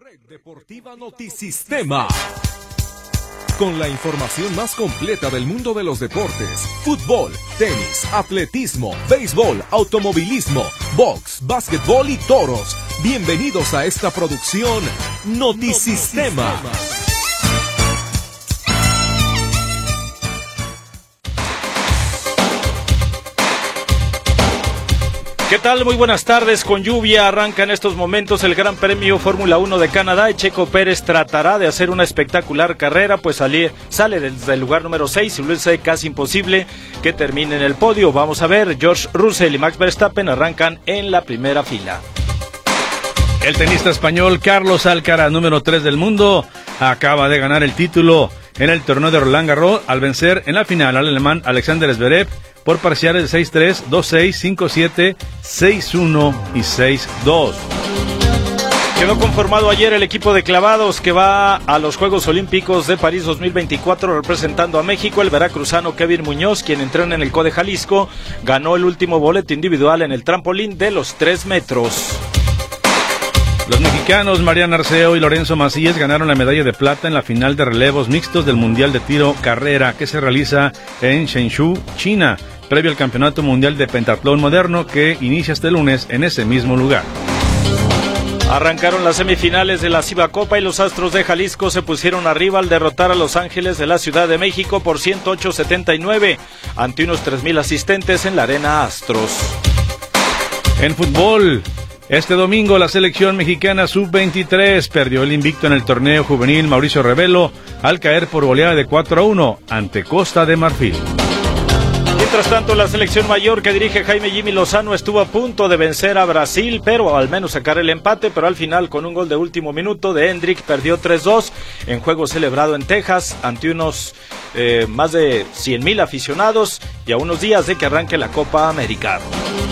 Red Deportiva Notisistema. Con la información más completa del mundo de los deportes: fútbol, tenis, atletismo, béisbol, automovilismo, box, básquetbol y toros. Bienvenidos a esta producción Notisistema. ¿Qué tal? Muy buenas tardes. Con lluvia arranca en estos momentos el Gran Premio Fórmula 1 de Canadá y Checo Pérez tratará de hacer una espectacular carrera, pues sale desde el lugar número 6 y luce casi imposible que termine en el podio. Vamos a ver, George Russell y Max Verstappen arrancan en la primera fila. El tenista español Carlos Alcaraz, número 3 del mundo, acaba de ganar el título en el torneo de Roland Garros al vencer en la final al alemán Alexander Zverev por parciales de 6-3, 2-6, 5-7, 6-1 y 6-2. Quedó conformado ayer el equipo de clavados que va a los Juegos Olímpicos de París 2024 representando a México. El veracruzano Kevin Muñoz, quien entrena en el CODE Jalisco, ganó el último boleto individual en el trampolín de los 3 metros. Los mexicanos Mariana Arceo y Lorenzo Macías ganaron la medalla de plata en la final de relevos mixtos del Mundial de Tiro Carrera que se realiza en Shenzhou, China, previo al Campeonato Mundial de Pentatlón Moderno que inicia este lunes en ese mismo lugar. Arrancaron las semifinales de la Ciba Copa y los Astros de Jalisco se pusieron arriba al derrotar a Los Ángeles de la Ciudad de México por 108-79 ante unos 3,000 asistentes en la Arena Astros. En fútbol, este domingo la selección mexicana sub-23 perdió el invicto en el torneo juvenil Mauricio Revelo al caer por goleada de 4-1 ante Costa de Marfil. Mientras tanto, la selección mayor que dirige Jaime Jimmy Lozano estuvo a punto de vencer a Brasil, pero al menos sacar el empate, pero al final con un gol de último minuto de Hendrick perdió 3-2 en juego celebrado en Texas ante unos más de 100,000 aficionados y a unos días de que arranque la Copa América.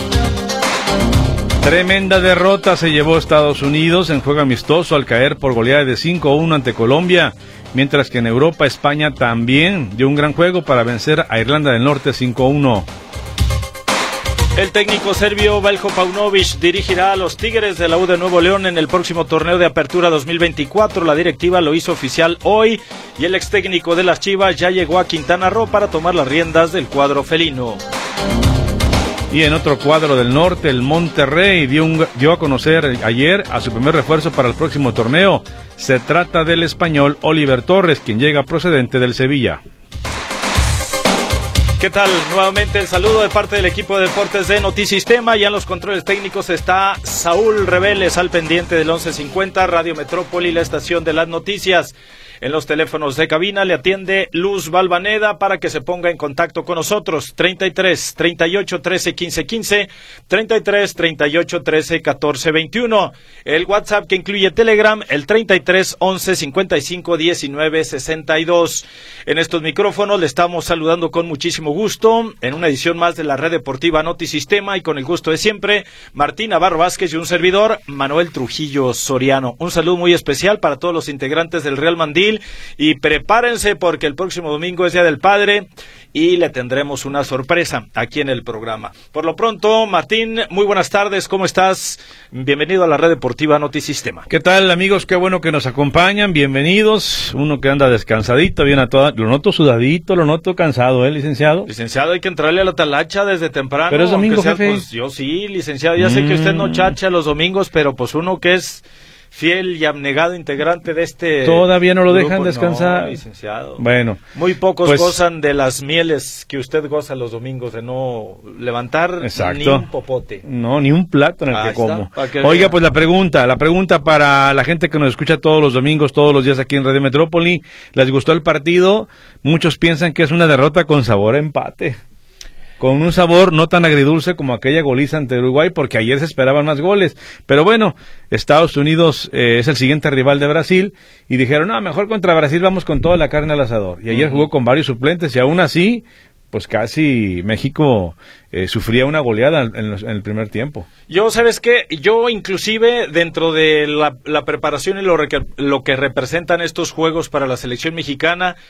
Tremenda derrota se llevó Estados Unidos en juego amistoso al caer por goleada de 5-1 ante Colombia, mientras que en Europa España también dio un gran juego para vencer a Irlanda del Norte 5-1. El técnico serbio Veljko Paunović dirigirá a los Tigres de la U de Nuevo León en el próximo torneo de Apertura 2024. La directiva lo hizo oficial hoy y el ex técnico de las Chivas ya llegó a Quintana Roo para tomar las riendas del cuadro felino. Y en otro cuadro del norte, el Monterrey dio a conocer ayer a su primer refuerzo para el próximo torneo. Se trata del español Oliver Torres, quien llega procedente del Sevilla. ¿Qué tal? Nuevamente el saludo de parte del equipo de deportes de Notisistema. Ya en los controles técnicos está Saúl Reveles al pendiente del 1150, Radio Metrópoli, la estación de las noticias. En los teléfonos de cabina le atiende Luz Valvaneda para que se ponga en contacto con nosotros. 33 38 13 15 15, 33 38 13 14 21. El WhatsApp que incluye Telegram, el 33 11 55 19 62. En estos micrófonos le estamos saludando con muchísimo gusto en una edición más de la Red Deportiva Notisistema y con el gusto de siempre, Martín Navarro Vázquez y un servidor, Manuel Trujillo Soriano. Un saludo muy especial para todos los integrantes del Real Mandil. Y prepárense porque el próximo domingo es Día del Padre y le tendremos una sorpresa aquí en el programa. Por lo pronto, Martín, muy buenas tardes, ¿cómo estás? Bienvenido a la Red Deportiva Notisistema. ¿Qué tal, amigos? Qué bueno que nos acompañan, bienvenidos. Uno que anda descansadito, bien a toda. Lo noto sudadito, lo noto cansado, licenciado? Licenciado, hay que entrarle a la talacha desde temprano. Pero es domingo, jefe. Pues, yo sí, licenciado, ya sé que usted no chacha los domingos, pero pues uno que es fiel y abnegado integrante de este todavía no lo grupo, dejan descansar. No, licenciado. Bueno, muy pocos pues gozan de las mieles que usted goza los domingos, de no levantar exacto, ni un popote. No, ni un plato en el que como. Oiga, vea. Pues la pregunta para la gente que nos escucha todos los domingos, todos los días aquí en Radio Metrópoli, ¿les gustó el partido? Muchos piensan que es una derrota con sabor a empate, con un sabor no tan agridulce como aquella goliza ante Uruguay, porque ayer se esperaban más goles. Pero bueno, Estados Unidos es el siguiente rival de Brasil, y dijeron, no, mejor contra Brasil vamos con toda la carne al asador. Y ayer jugó con varios suplentes, y aún así, pues casi México sufría una goleada en el primer tiempo. Yo, ¿sabes qué? Yo inclusive dentro de la preparación y lo que representan estos juegos para la selección mexicana,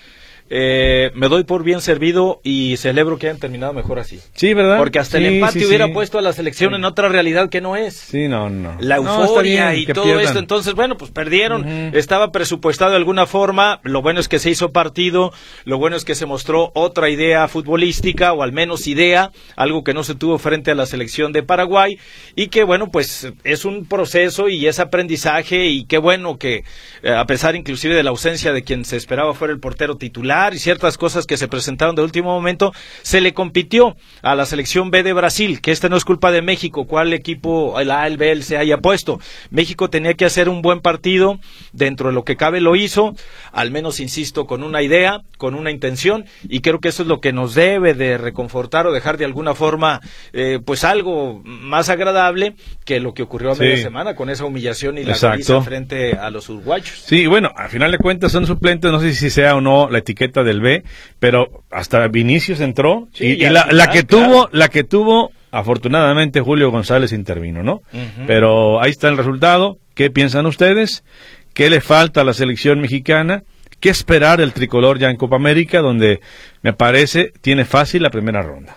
me doy por bien servido y celebro que hayan terminado mejor así. Sí, ¿verdad? Porque hasta el empate hubiera puesto a la selección en otra realidad que no es. Sí, no. La euforia y todo pierdan. esto, entonces, bueno, pues perdieron, estaba presupuestado de alguna forma, lo bueno es que se hizo partido, lo bueno es que se mostró otra idea futbolística, o al menos idea, algo que no se tuvo frente a la selección de Paraguay, y que bueno, pues es un proceso y es aprendizaje, y qué bueno que, a pesar inclusive de la ausencia de quien se esperaba fuera el portero titular, y ciertas cosas que se presentaron de último momento, se le compitió a la selección B de Brasil, que esta no es culpa de México, cuál equipo, el A, el B, se haya puesto. México tenía que hacer un buen partido, dentro de lo que cabe lo hizo, al menos, insisto, con una idea, con una intención, y creo que eso es lo que nos debe de reconfortar o dejar de alguna forma, pues algo más agradable que lo que ocurrió a media semana, con esa humillación y la goliza frente a los uruguayos. Sí, bueno, al final de cuentas son suplentes, no sé si sea o no la etiqueta del B, pero hasta Vinicius entró, y la que tuvo, afortunadamente Julio González intervino, ¿no? Pero ahí está el resultado. ¿Qué piensan ustedes? ¿Qué le falta a la selección mexicana? ¿Qué esperar del tricolor ya en Copa América, donde me parece tiene fácil la primera ronda?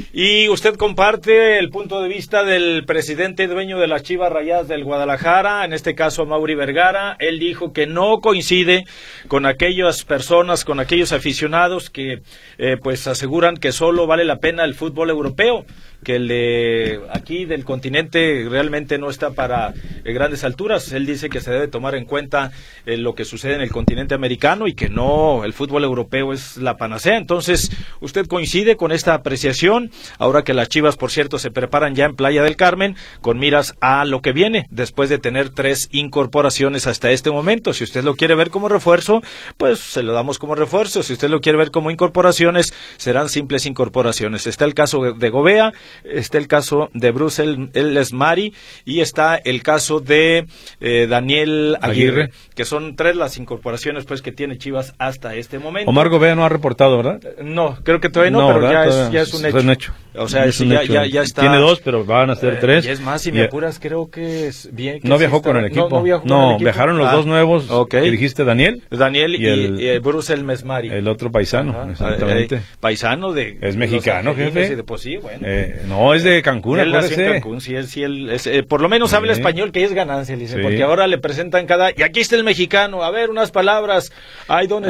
Y usted comparte el punto de vista del presidente y dueño de las Chivas Rayadas del Guadalajara, en este caso Mauri Vergara. Él dijo que no coincide con aquellas personas, con aquellos aficionados que pues aseguran que solo vale la pena el fútbol europeo, que el de aquí del continente realmente no está para grandes alturas. Él dice que se debe tomar en cuenta lo que sucede en el continente americano, y que no, el fútbol europeo es la panacea. Entonces, ¿usted coincide con esta apreciación? Ahora que las Chivas, por cierto, se preparan ya en Playa del Carmen con miras a lo que viene, después de tener 3 incorporaciones hasta este momento. Si usted lo quiere ver como refuerzo, pues se lo damos como refuerzo. Si usted lo quiere ver como incorporaciones, serán simples incorporaciones. Está el caso de Gobea, está el caso de Bruce Lesmari, y está el caso de Daniel Aguirre, que son 3 las incorporaciones pues que tiene Chivas hasta este momento. Omar Gobea no ha reportado, ¿verdad? No, creo que todavía no, pero ya es un hecho. O sea, ya está. Tiene 2, pero van a ser 3. Y es más, si me apuras, creo que es bien. Que no viajó con el equipo. No, viajaron los 2 nuevos. Que dijiste, Daniel y Bruce Lesmari. El otro paisano, exactamente. Paisano de. Es mexicano, jefe. Pues sí, bueno. No, es de Cancún, él nació en Cancún, sí, él es, por lo menos habla español, que es ganancia, dice, porque ahora le presentan y aquí está el mexicano, a ver, unas palabras, I don't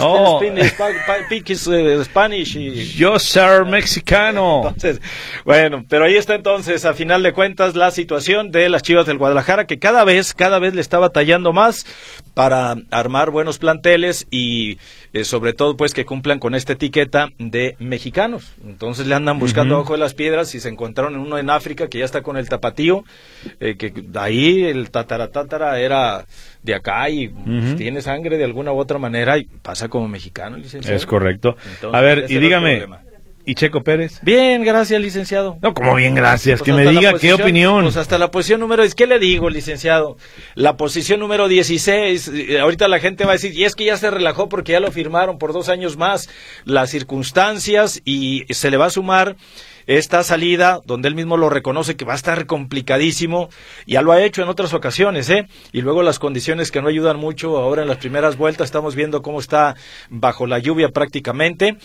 speak Spanish. Yo ser mexicano. Entonces, bueno, pero ahí está entonces, a final de cuentas, la situación de las Chivas del Guadalajara, que cada vez le está batallando más para armar buenos planteles y sobre todo pues que cumplan con esta etiqueta de mexicanos. Entonces le andan buscando abajo de las piedras, y se encontraron en uno en África que ya está con el tapatío, que ahí el tatara era de acá y tiene sangre de alguna u otra manera y pasa como mexicano, licenciado. Es correcto. Entonces, a ver, y dígame, ¿y Checo Pérez? Bien, gracias, licenciado. No, como bien, gracias. Pues que me diga qué opinión. Pues hasta la posición número... ¿Qué le digo, licenciado? La posición número 16, ahorita la gente va a decir, y es que ya se relajó porque ya lo firmaron por 2 años más, las circunstancias, y se le va a sumar esta salida, donde él mismo lo reconoce que va a estar complicadísimo, ya lo ha hecho en otras ocasiones, y luego las condiciones que no ayudan mucho. Ahora en las primeras vueltas estamos viendo cómo está bajo la lluvia prácticamente,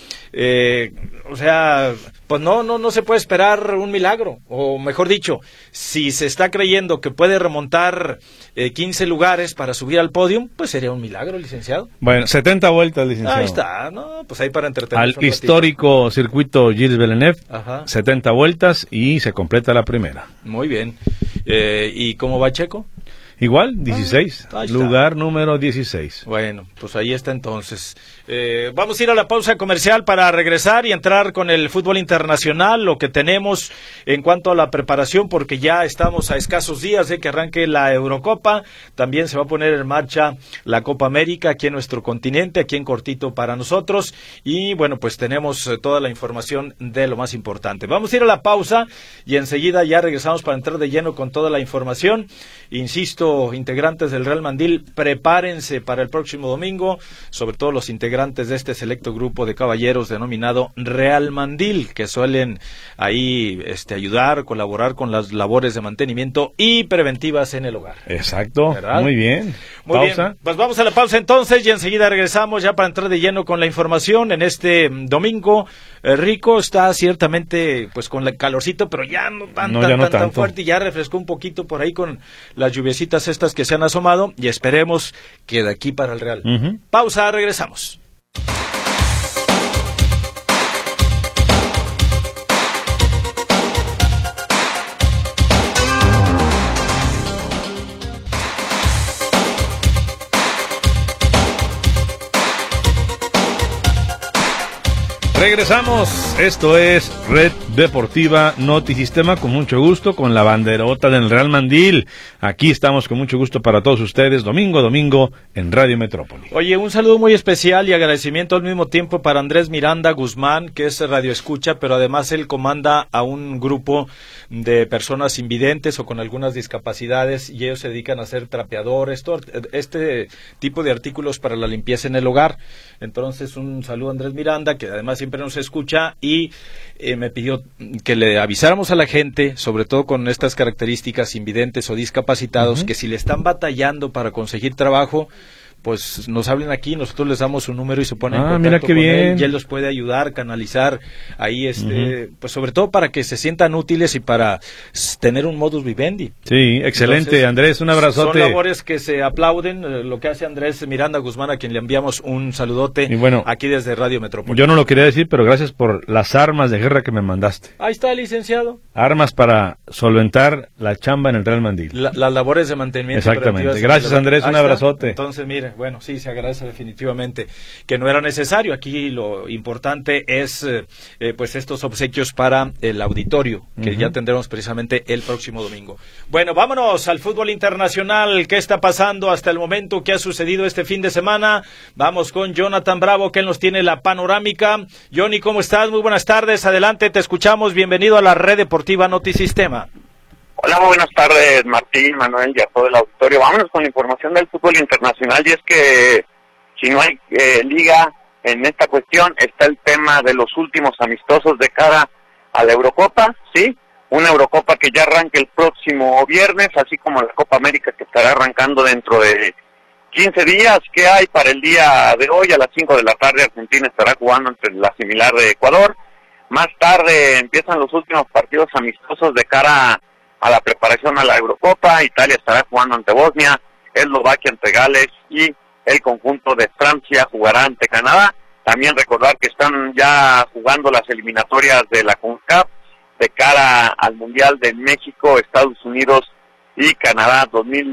o sea, pues no se puede esperar un milagro, o mejor dicho, si se está creyendo que puede remontar 15 lugares para subir al podio, pues sería un milagro, licenciado. Bueno, 70 vueltas, licenciado. Ahí está, no, pues ahí para entretener al histórico circuito Gilles Villeneuve. Ajá. 70 vueltas y se completa la primera. Muy bien. ¿Y cómo va Checo? Igual, 16. Lugar número 16. Bueno, pues ahí está entonces. Vamos a ir a la pausa comercial para regresar y entrar con el fútbol internacional, lo que tenemos en cuanto a la preparación, porque ya estamos a escasos días de que arranque la Eurocopa. También se va a poner en marcha la Copa América aquí en nuestro continente, aquí en cortito para nosotros. Y bueno, pues tenemos toda la información de lo más importante. Vamos a ir a la pausa y enseguida ya regresamos para entrar de lleno con toda la información. Insisto, escuchando, integrantes del Real Mandil, prepárense para el próximo domingo, sobre todo los integrantes de este selecto grupo de caballeros denominado Real Mandil, que suelen ahí ayudar, colaborar con las labores de mantenimiento y preventivas en el hogar. Exacto, ¿verdad? Muy bien. Muy Pausa. bien, pues vamos a la pausa entonces y enseguida regresamos ya para entrar de lleno con la información en este domingo. Rico está ciertamente pues con el calorcito, pero ya no tan fuerte, y ya refrescó un poquito por ahí con las lluviecitas estas que se han asomado y esperemos que de aquí para el Real. Pausa, regresamos. Regresamos, esto es Red Deportiva Notisistema, con mucho gusto, con la banderota del Real Mandil. Aquí estamos con mucho gusto para todos ustedes, domingo en Radio Metrópoli. Oye, un saludo muy especial y agradecimiento al mismo tiempo para Andrés Miranda Guzmán, que es radio escucha, pero además él comanda a un grupo de personas invidentes o con algunas discapacidades, y ellos se dedican a hacer trapeadores, este tipo de artículos para la limpieza en el hogar. Entonces, un saludo a Andrés Miranda, que además siempre nos escucha, y me pidió que le avisáramos a la gente, sobre todo con estas características, invidentes o discapacitados, que si le están batallando para conseguir trabajo, pues nos hablen aquí, nosotros les damos su número y se ponen en contacto mira qué con bien. él, y él los puede ayudar, canalizar ahí, pues sobre todo para que se sientan útiles y para tener un modus vivendi. Sí, excelente. Entonces, Andrés, un abrazote. Son labores que se aplauden, lo que hace Andrés Miranda Guzmán, a quien le enviamos un saludote, y bueno, aquí desde Radio Metrópoli. Yo no lo quería decir, pero gracias por las armas de guerra que me mandaste. Ahí está, licenciado. Armas para solventar la chamba en el Real Mandil. Las labores de mantenimiento. Exactamente. Gracias, Andrés, un abrazote. Entonces, mire, bueno, sí, se agradece definitivamente que no era necesario. Aquí lo importante es pues estos obsequios para el auditorio, que ya tendremos precisamente el próximo domingo. Bueno, vámonos al fútbol internacional. ¿Qué está pasando hasta el momento? ¿Qué ha sucedido este fin de semana? Vamos con Jonathan Bravo, que él nos tiene la panorámica. Johnny, ¿cómo estás? Muy buenas tardes, adelante, te escuchamos. Bienvenido a la Red Deportiva Notisistema. Hola, muy buenas tardes, Martín, Manuel y a todo el auditorio. Vámonos con la información del fútbol internacional, y es que si no hay liga en esta cuestión, está el tema de los últimos amistosos de cara a la Eurocopa, ¿sí? Una Eurocopa que ya arranca el próximo viernes, así como la Copa América, que estará arrancando dentro de 15 días. ¿Qué hay para el día de hoy? A las 5 de la tarde Argentina estará jugando entre la similar de Ecuador. Más tarde empiezan los últimos partidos amistosos de cara a la preparación a la Eurocopa. Italia estará jugando ante Bosnia, Eslovaquia ante Gales, y el conjunto de Francia jugará ante Canadá. También recordar que están ya jugando las eliminatorias de la CONCACAF de cara al Mundial de México, Estados Unidos y Canadá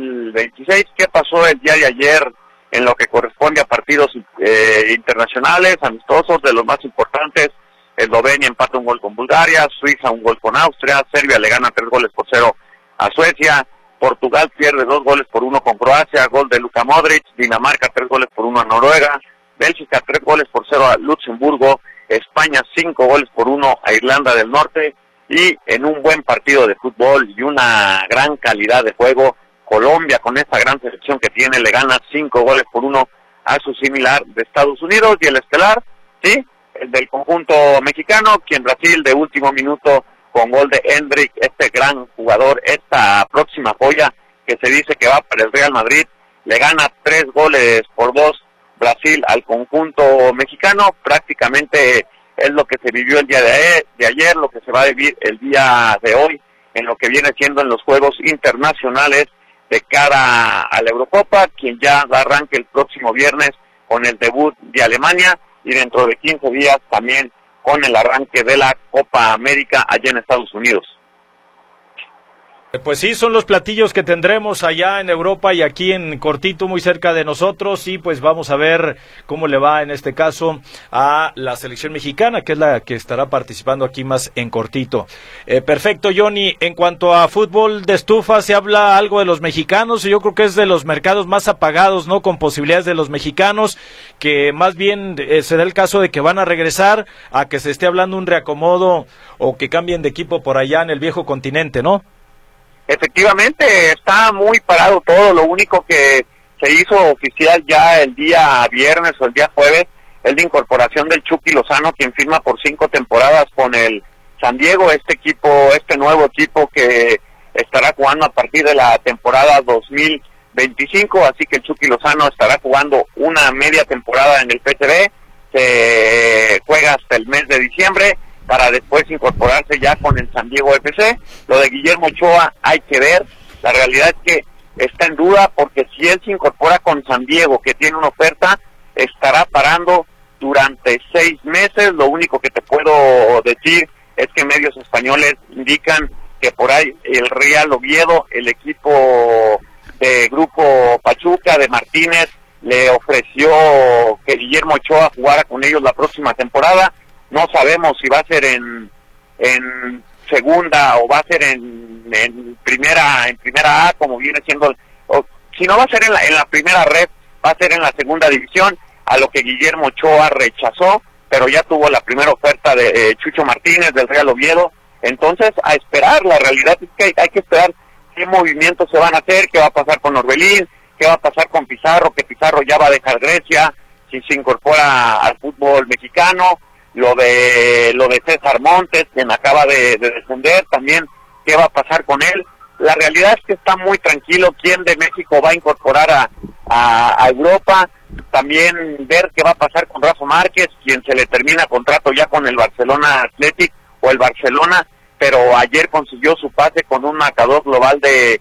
2026. ¿Qué pasó el día de ayer en lo que corresponde a partidos internacionales, amistosos, de los más importantes? Eslovenia empata 1 gol con Bulgaria, Suiza 1 gol con Austria, Serbia le gana 3-0 a Suecia, Portugal pierde 2-1 con Croacia, gol de Luka Modric, Dinamarca 3-1 a Noruega, Bélgica 3-0 a Luxemburgo, España 5-1 a Irlanda del Norte, y en un buen partido de fútbol y una gran calidad de juego, Colombia, con esta gran selección que tiene, le gana 5-1 a su similar de Estados Unidos. Y el estelar, sí, el del conjunto mexicano, quien Brasil de último minuto con gol de Hendrick, este gran jugador, esta próxima joya que se dice que va para el Real Madrid, le gana 3-2 Brasil al conjunto mexicano. Prácticamente es lo que se vivió el día de ayer, lo que se va a vivir el día de hoy, en lo que viene siendo en los Juegos Internacionales de cara a la Eurocopa, quien ya arranque el próximo viernes con el debut de Alemania, y dentro de 15 días también con el arranque de la Copa América allá en Estados Unidos. Pues sí, son los platillos que tendremos allá en Europa y aquí en cortito, muy cerca de nosotros, y pues vamos a ver cómo le va en este caso a la selección mexicana, que es la que estará participando aquí más en cortito. Perfecto, Johnny. En cuanto a fútbol de estufa, se habla algo de los mexicanos, y yo creo que es de los mercados más apagados, ¿no? Con posibilidades de los mexicanos, que más bien se da el caso de que van a regresar, a que se esté hablando un reacomodo o que cambien de equipo por allá en el viejo continente, ¿no? Efectivamente, está muy parado todo. Lo único que se hizo oficial ya el día viernes o el día jueves es la incorporación del Chucky Lozano, quien firma por 5 temporadas con el San Diego, este nuevo equipo que estará jugando a partir de la temporada 2025, así que el Chucky Lozano estará jugando una media temporada en el PSV, se juega hasta el mes de diciembre, para después incorporarse ya con el San Diego FC. Lo de Guillermo Ochoa hay que ver, la realidad es que está en duda, porque si él se incorpora con San Diego, que tiene una oferta, estará parando durante 6 meses. Lo único que te puedo decir es que medios españoles indican que por ahí el Real Oviedo, el equipo de Grupo Pachuca de Martínez, le ofreció que Guillermo Ochoa jugara con ellos la próxima temporada. No sabemos si va a ser en segunda o va a ser en primera A, como viene siendo, o si no va a ser en la primera red, va a ser en la segunda división, a lo que Guillermo Ochoa rechazó, pero ya tuvo la primera oferta de Chucho Martínez del Real Oviedo. Entonces, a esperar. La realidad es que hay que esperar qué movimientos se van a hacer, qué va a pasar con Orbelín, qué va a pasar con Pizarro, que Pizarro ya va a dejar Grecia, si se incorpora al fútbol mexicano. Lo de César Montes, quien acaba de descender, también qué va a pasar con él. La realidad es que está muy tranquilo quién de México va a incorporar a Europa. También ver qué va a pasar con Rafa Márquez, quien se le termina contrato ya con el Barcelona Athletic o el Barcelona, pero ayer consiguió su pase con un marcador global de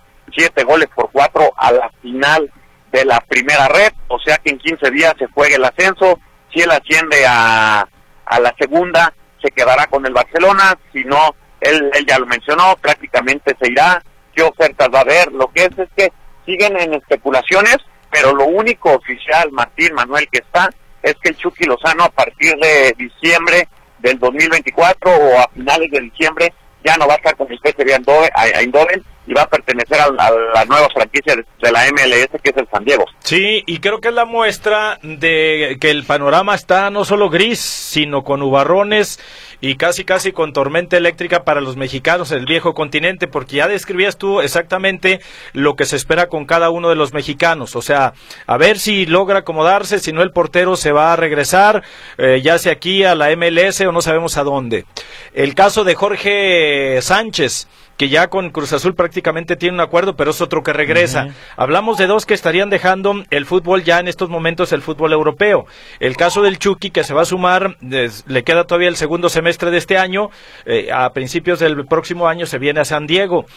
7-4 a la final de la primera red, o sea que en 15 días se juegue el ascenso. Si él asciende a la segunda, se quedará con el Barcelona. Si no, él ya lo mencionó, prácticamente se irá. ¿Qué ofertas va a haber? Lo que es que siguen en especulaciones, pero lo único oficial, Martín, Manuel, que está, es que el Chucky Lozano a partir de diciembre del 2024 o a finales de diciembre ya no va a estar con el PSV Eindhoven y va a pertenecer a la nueva franquicia de la MLS, que es el San Diego. Sí, y creo que es la muestra de que el panorama está no solo gris, sino con nubarrones y casi con tormenta eléctrica para los mexicanos en el viejo continente, porque ya describías tú exactamente lo que se espera con cada uno de los mexicanos. O sea, a ver si logra acomodarse, si no el portero se va a regresar, ya sea aquí a la MLS o no sabemos a dónde. El caso de Jorge Sánchez, que ya con Cruz Azul prácticamente tiene un acuerdo, pero es otro que regresa. Hablamos de 2 que estarían dejando el fútbol ya en estos momentos, el fútbol europeo. El caso del Chucky, que se va a sumar, le queda todavía el segundo semestre de este año, a principios del próximo año se viene a San Diego.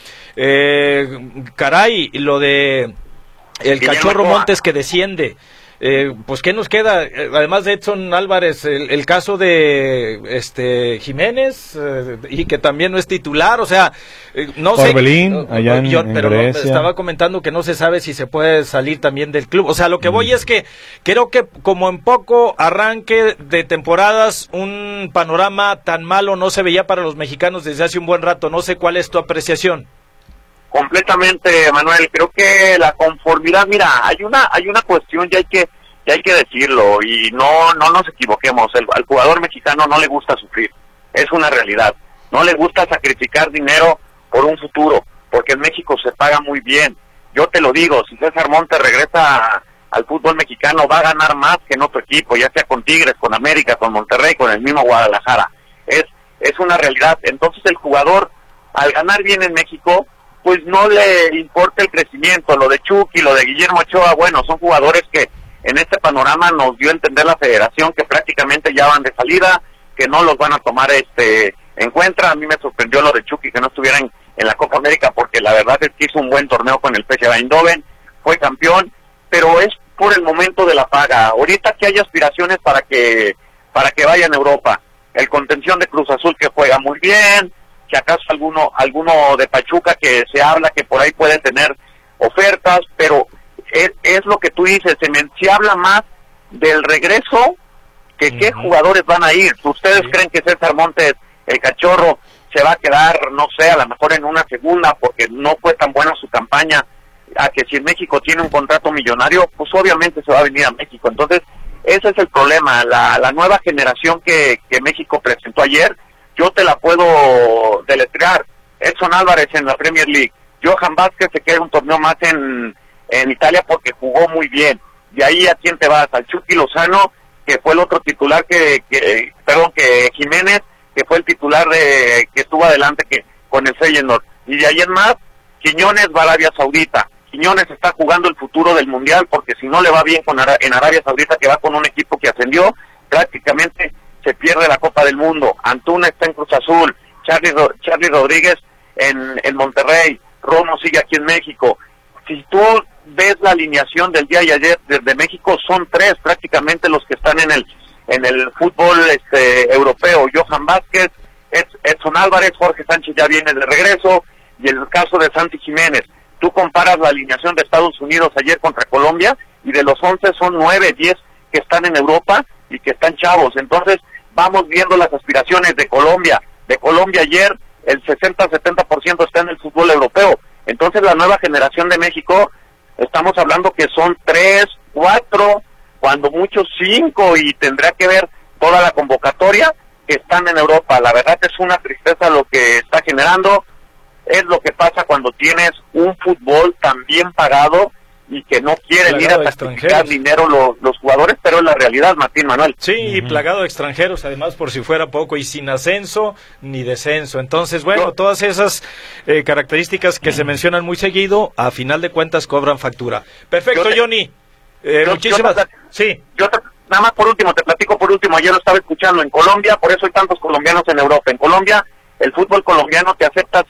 Caray, lo de el Cachorro Montes que desciende. Pues ¿qué nos queda? Además de Edson Álvarez, el caso de Jiménez, y que también no es titular, o sea, no sé. Orbelín, allá en pero Grecia. estaba comentando que no se sabe si se puede salir también del club. O sea, lo que voy es que creo que como en poco arranque de temporadas, un panorama tan malo no se veía para los mexicanos desde hace un buen rato. No sé cuál es tu apreciación. Completamente, Manuel. Creo que la conformidad, mira, hay una cuestión y hay que decirlo, y no nos equivoquemos. Al jugador mexicano no le gusta sufrir, es una realidad. No le gusta sacrificar dinero por un futuro, porque en México se paga muy bien. Yo te lo digo, si César Montes regresa al fútbol mexicano, va a ganar más que en otro equipo, ya sea con Tigres, con América, con Monterrey, con el mismo Guadalajara. Es una realidad. Entonces el jugador, al ganar bien en México, pues no le importa el crecimiento. Lo de Chucky, lo de Guillermo Ochoa, bueno, son jugadores que en este panorama nos dio a entender la federación que prácticamente ya van de salida, que no los van a tomar en cuenta. A mí me sorprendió lo de Chucky, que no estuviera en la Copa América, porque la verdad es que hizo un buen torneo con el PSV Eindhoven, fue campeón, pero es por el momento de la paga. Ahorita que hay aspiraciones para que vayan a Europa. El contención de Cruz Azul, que juega muy bien, si acaso alguno de Pachuca, que se habla que por ahí puede tener ofertas, pero es lo que tú dices, se habla más del regreso que qué jugadores van a ir. ¿Ustedes creen que César Montes, el Cachorro, se va a quedar, no sé, a lo mejor en una segunda porque no fue tan buena su campaña, a que si en México tiene un contrato millonario, pues obviamente se va a venir a México? Entonces, ese es el problema. La nueva generación que México presentó ayer, yo te la puedo deletrear. Edson Álvarez en la Premier League, Johan Vázquez se queda un torneo más en Italia porque jugó muy bien. De ahí, ¿a quién te vas? Al Chucky Lozano, que fue el otro titular que Jiménez, que fue el titular que estuvo adelante con el Feyenoord. Y de ahí en más, Quiñones va a Arabia Saudita. Quiñones está jugando el futuro del Mundial, porque si no le va bien en Arabia Saudita, que va con un equipo que ascendió, prácticamente se pierde la Copa del Mundo. Antuna está en Cruz Azul, Charly Rodríguez en Monterrey, Romo sigue aquí en México. Si tú ves la alineación del día de ayer desde México, son 3 prácticamente los que están en el fútbol europeo. Johan Vázquez, Edson Álvarez, Jorge Sánchez ya viene de regreso, y el caso de Santi Jiménez. Tú comparas la alineación de Estados Unidos ayer contra Colombia, y de los 11 son 9, 10 que están en Europa y que están chavos. Entonces vamos viendo las aspiraciones de Colombia. De Colombia ayer el 60-70% está en el fútbol europeo. Entonces la nueva generación de México, estamos hablando que son 3, 4, cuando muchos 5, y tendrá que ver toda la convocatoria que están en Europa. La verdad es una tristeza lo que está generando. Es lo que pasa cuando tienes un fútbol tan bien pagado y que no quieren ir a sacrificar dinero los jugadores, pero es la realidad, Martín Manuel. Sí, y plagado de extranjeros, además, por si fuera poco, y sin ascenso ni descenso. Entonces, bueno, todas esas características que se mencionan muy seguido, a final de cuentas cobran factura. Perfecto, Johnny. Muchísimas gracias. Nada más te platico por último, ayer lo estaba escuchando en Colombia, por eso hay tantos colombianos en Europa. En Colombia, el fútbol colombiano te acepta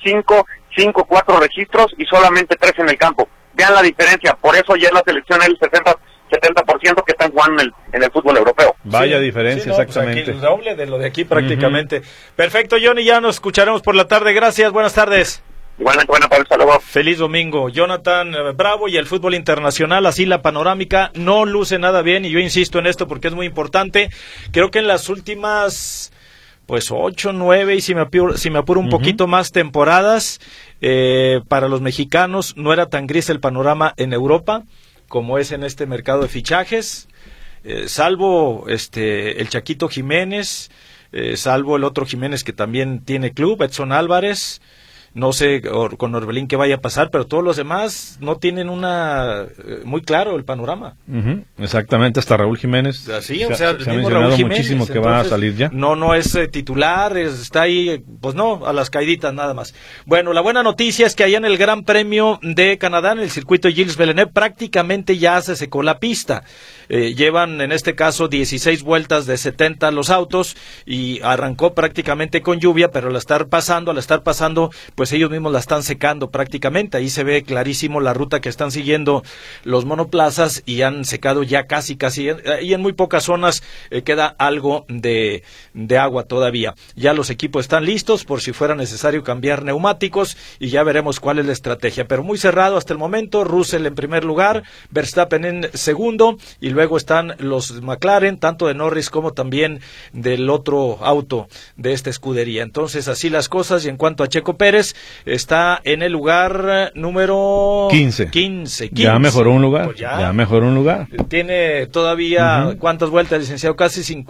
4 registros y solamente 3 en el campo. Vean la diferencia, por eso ayer la selección es el 70% que están jugando en el fútbol europeo. Vaya diferencia, exactamente. Pues aquí, el doble de lo de aquí prácticamente. Perfecto, Johnny, ya nos escucharemos por la tarde. Gracias, buenas tardes. Igualmente, hasta luego. Feliz domingo. Jonathan Bravo y el fútbol internacional, así la panorámica no luce nada bien, y yo insisto en esto porque es muy importante. Creo que en las últimas 8, 9 y si me apuro un poquito más temporadas, para los mexicanos no era tan gris el panorama en Europa como es en este mercado de fichajes, salvo el Chaquito Jiménez, salvo el otro Jiménez que también tiene club, Edson Álvarez. No sé con Orbelín qué vaya a pasar, pero todos los demás no tienen muy claro el panorama. Exactamente, hasta Raúl Jiménez. Sí, se ha mencionado Raúl muchísimo que va a salir ya. No es titular, está ahí, pues no, a las caiditas nada más. Bueno, la buena noticia es que allá en el Gran Premio de Canadá, en el circuito Gilles Villeneuve, prácticamente ya se secó la pista. Llevan en este caso 16 vueltas de 70 los autos, y arrancó prácticamente con lluvia, pero al estar pasando, pues ellos mismos la están secando prácticamente. Ahí se ve clarísimo la ruta que están siguiendo los monoplazas, y han secado ya casi, y en muy pocas zonas queda algo de agua todavía. Ya los equipos están listos por si fuera necesario cambiar neumáticos, y ya veremos cuál es la estrategia, pero muy cerrado hasta el momento. Russell en primer lugar, Verstappen en segundo, y luego están los McLaren, tanto de Norris como también del otro auto de esta escudería. Entonces así las cosas, y en cuanto a Checo Pérez, está en el lugar número 15. Ya mejoró un lugar. Pues ya mejoró un lugar. Tiene todavía, ¿cuántas vueltas, licenciado? Casi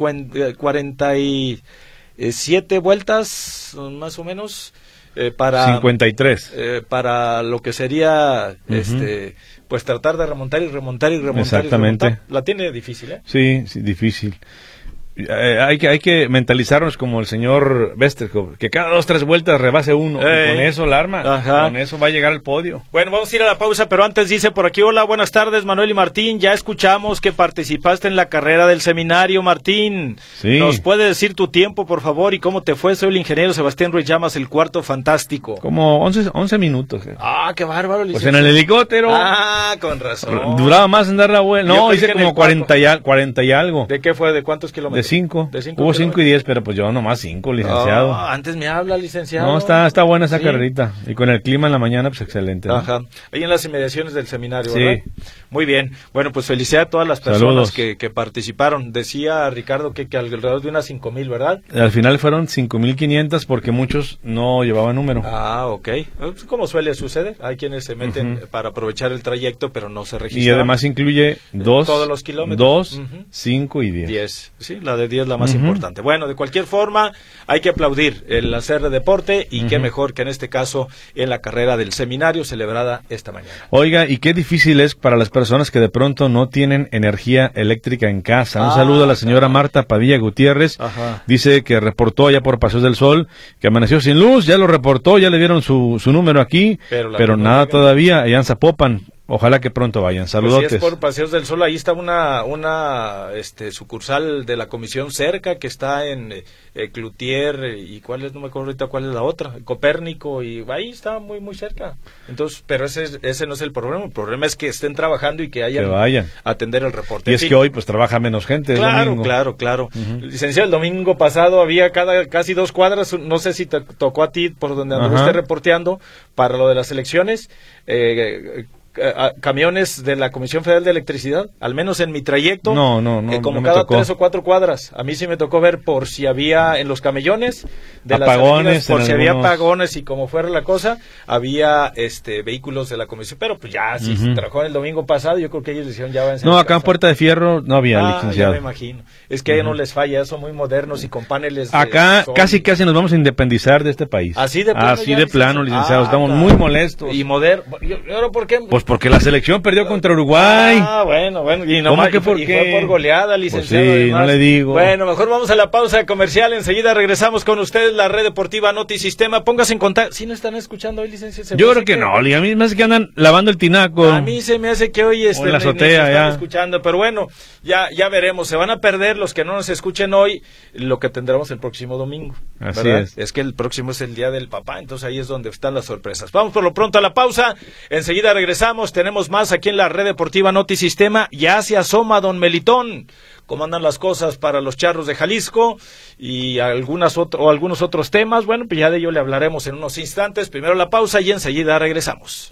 47 vueltas, más o menos. Para 53. Para lo que sería pues tratar de remontar. Exactamente. La tiene difícil, ¿eh? Sí, difícil. Hay que mentalizarnos como el señor Westerhoff, que cada 2-3 vueltas rebase uno, y con eso la arma, con eso va a llegar al podio. Bueno, vamos a ir a la pausa, pero antes dice por aquí: hola, buenas tardes, Manuel y Martín, ya escuchamos que participaste en la carrera del seminario, Martín. Sí. ¿Nos puede decir tu tiempo, por favor, y cómo te fue? Soy el ingeniero Sebastián Ruiz Llamas, el cuarto fantástico. Como 11 minutos. Ah, qué bárbaro. Pues en el helicóptero. Ah, con razón. Duraba más en dar la vuelta. No, hice como 40 y algo. ¿De qué fue? ¿De cuántos kilómetros? De 5. Hubo 5 y 10, pero pues yo nomás 5, licenciado. Antes me habla, licenciado. No, está buena esa carrerita. Y con el clima en la mañana, pues excelente, ¿no? Ajá. Ahí en las inmediaciones del seminario, ¿verdad? Sí. Muy bien. Bueno, pues felicidades a todas las personas que participaron. Decía Ricardo que alrededor de unas 5,000, ¿verdad? Al final fueron 5,500 porque muchos no llevaban número. Ah, ok. Como suele suceder. Hay quienes se meten para aprovechar el trayecto, pero no se registran. Y además incluye 2, todos los kilómetros. 2, 5 y 10. 10. Sí, la de 10 la más importante. Bueno, de cualquier forma, hay que aplaudir el hacer deporte y qué mejor que en este caso en la carrera del seminario celebrada esta mañana. Oiga, y qué difícil es para las personas que de pronto no tienen energía eléctrica en casa. Un saludo a la señora Marta Padilla Gutiérrez. Ajá. Dice que reportó allá por Paseos del Sol que amaneció sin luz, ya lo reportó, ya le dieron su número aquí, pero nada todavía, allá en Zapopan. Ojalá que pronto vayan. Saludotes. Pues si es por Paseos del Sol, ahí está una sucursal de la Comisión cerca, que está en Cloutier, y cuál es, no me acuerdo ahorita cuál es la otra, Copérnico, y ahí está muy muy cerca. Entonces, pero ese no es el problema es que estén trabajando y que vayan a atender el reporte. Y es que hoy pues trabaja menos gente. Claro. Licenciado, el domingo pasado había casi 2 cuadras, no sé si te tocó a ti por donde anduviste reporteando para lo de las elecciones, camiones de la Comisión Federal de Electricidad, al menos en mi trayecto, como cada 3 o 4 cuadras. A mí sí me tocó ver por si había en los camellones de apagones, las avenidas, por si había apagones y como fuera la cosa, había vehículos de la comisión, pero pues ya si se trabajó el domingo pasado, yo creo que ellos dijeron ya van a ser. No, acá en Puerta de Fierro no había, licenciado. Ya me imagino. Es que a ellos no les falla, son muy modernos y con paneles. Acá casi nos vamos a independizar de este país. Así de plano, licenciado. Estamos muy molestos. Y moderno. ¿Y ahora por qué? Pues porque la selección perdió contra Uruguay. Bueno. Y no más, ¿por qué? Fue por goleada, licenciado. Pues sí, no le digo. Bueno, mejor vamos a la pausa comercial. Enseguida regresamos con ustedes, la red deportiva Notisistema. Póngase en contacto. ¿Sí no están escuchando hoy, licenciado? Yo creo que no, a mí me hace que andan lavando el tinaco. A mí se me hace que hoy en la azotea están escuchando. Pero bueno, ya veremos. Se van a perder los que no nos escuchen hoy lo que tendremos el próximo domingo. Así ¿verdad? es. Es que el próximo es el Día del Papá, entonces ahí es donde están las sorpresas. Vamos por lo pronto a la pausa. Enseguida regresamos. Tenemos más aquí en la red deportiva Notisistema. Ya se asoma don Melitón. ¿Cómo andan las cosas para los Charros de Jalisco? Y algunos otros temas. Bueno, pues ya de ello le hablaremos en unos instantes. Primero la pausa y enseguida regresamos.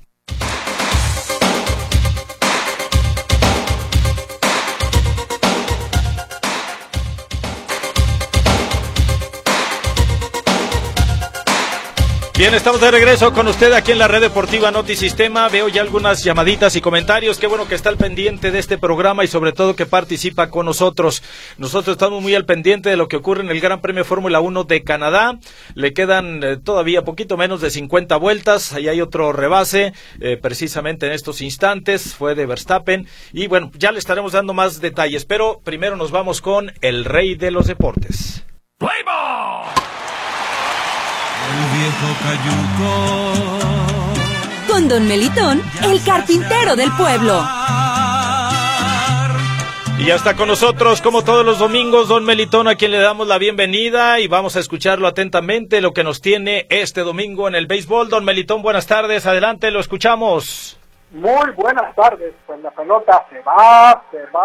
Bien, estamos de regreso con usted aquí en la red deportiva Notisistema. Veo ya algunas llamaditas y comentarios. Qué bueno que está al pendiente de este programa y sobre todo que participa con nosotros. Nosotros estamos muy al pendiente de lo que ocurre en el Gran Premio Fórmula 1 de Canadá. Le quedan todavía poquito menos de 50 vueltas. Ahí hay otro rebase, precisamente en estos instantes. Fue de Verstappen. Y bueno, ya le estaremos dando más detalles. Pero primero nos vamos con el rey de los deportes. ¡Play ball! El viejo cayuco. Con don Melitón, el carpintero del pueblo. Y ya está con nosotros, como todos los domingos, don Melitón, a quien le damos la bienvenida y vamos a escucharlo atentamente, lo que nos tiene este domingo en el béisbol. Don Melitón, buenas tardes, adelante, lo escuchamos. Muy buenas tardes, pues la pelota se va,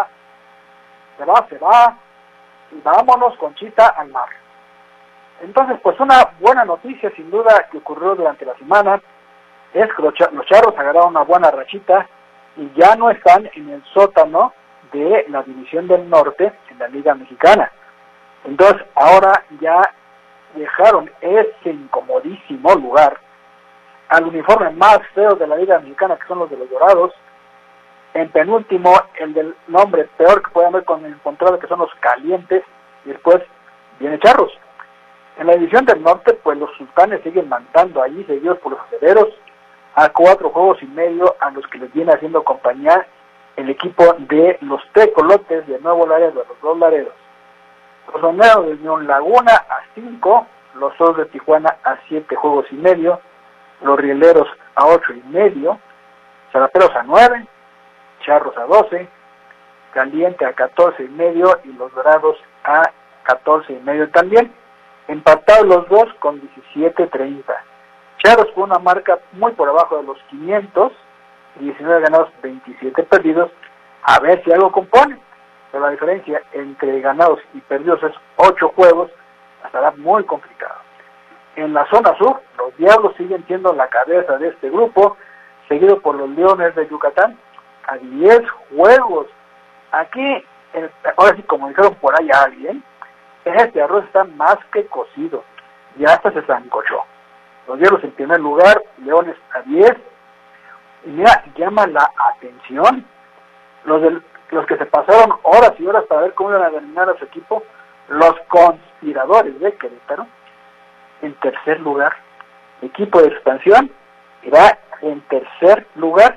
y vámonos, Conchita, al mar. Entonces, pues una buena noticia, sin duda, que ocurrió durante la semana, es que los Charros agarraron una buena rachita y ya no están en el sótano de la División del Norte en la Liga Mexicana. Entonces, ahora ya dejaron ese incomodísimo lugar al uniforme más feo de la Liga Mexicana, que son los de los Dorados. En penúltimo, el del nombre peor que pueden haber encontrado, que son los Calientes, y después viene Charros. En la División del Norte, pues los Sultanes siguen mandando allí, seguidos por los Aceleros, a 4 juegos y medio a los que les viene haciendo compañía el equipo de los Tecolotes de Nuevo Laredo, de los Dos Laredos. Los Soneros de Unión Laguna a 5, los Osos de Tijuana a 7 juegos y medio, los Rieleros a 8 y medio, Zaraperos a 9, Charros a 12, Caliente a 14 y medio y los Dorados a 14 y medio también. Empatados los dos con 17-30. Charros con una marca muy por abajo de los 500, 19 ganados, 27 perdidos. A ver si algo compone. Pero la diferencia entre ganados y perdidos es 8 juegos. Estará muy complicado. En la zona sur, los Diablos siguen siendo la cabeza de este grupo, seguido por los Leones de Yucatán, a 10 juegos. Aquí, ahora sí, como dijeron por ahí a alguien, este arroz está más que cocido, ya hasta se zancochó. Los Diablos en primer lugar, Leones a 10, y mira, llama la atención, los que se pasaron horas y horas para ver cómo iban a terminar a su equipo, Los Conspiradores de Querétaro, en tercer lugar. Equipo de expansión irá en tercer lugar,